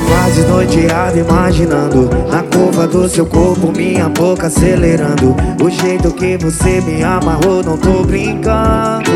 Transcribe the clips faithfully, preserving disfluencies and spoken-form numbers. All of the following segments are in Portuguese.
quase noiteado imaginando na curva do seu corpo, minha boca acelerando. O jeito que você me amarrou, não tô brincando.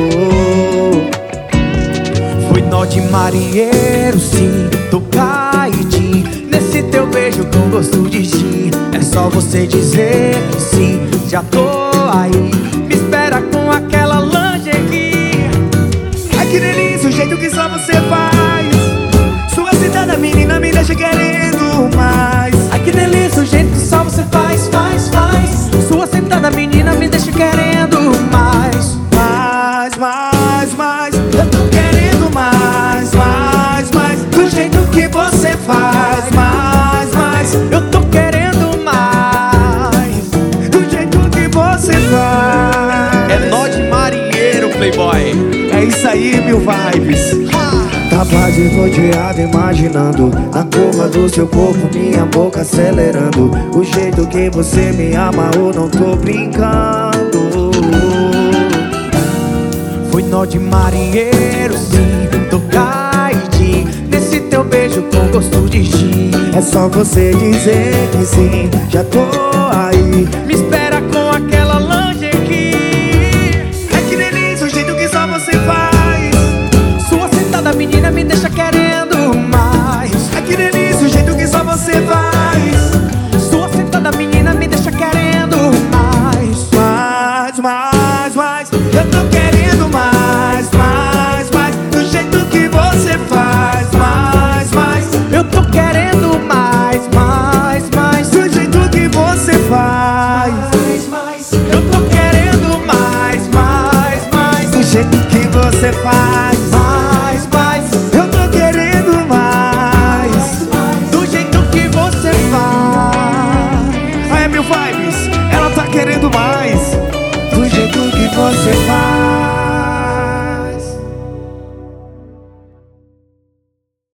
Foi nó de marinheiro, sim, tô caidinho nesse teu beijo com gosto de gin. É só você dizer que sim, já tô aí. Me espera com aquela lingerie. Ai que delícia, o jeito que só você faz. Sua sentada menina me deixa querendo mais. Ai que delícia, o jeito que só você faz, faz, faz. Sua sentada menina me deixa querendo mais. Mais, mais, mais. Eu tô querendo mais, mais, mais. Do jeito que você faz. Mais, mais. Eu tô querendo mais. Do jeito que você faz. É nó de marinheiro, playboy. É isso aí, mil vibes. Tava desnorteado imaginando na curva do seu corpo, minha boca acelerando. O jeito que você me amarrou, não tô brincando. Foi nó de marinheiro, sim, tô caidinho nesse teu beijo com gosto de gin. É só você dizer que sim, já tô aí. Me espera com aquela lingerie. Ai que delícia, o jeito que só você faz. Sua sentada menina me deixa querendo mais. Ai que delícia, o jeito que só você faz. Sua sentada menina me deixa querendo mais. Mais, mais, mais. Eu tô querendo mais, mais, mais. Do jeito que você faz. Mais, mais. Eu tô querendo mais, mais, mais. Do jeito que você faz. Mais, mais. Eu tô querendo mais, mais, mais. Do jeito que você faz. Mais, mais. Eu tô querendo mais. Do jeito que você faz. Aí, mil vibes, ela tá querendo mais. Do jeito que você faz.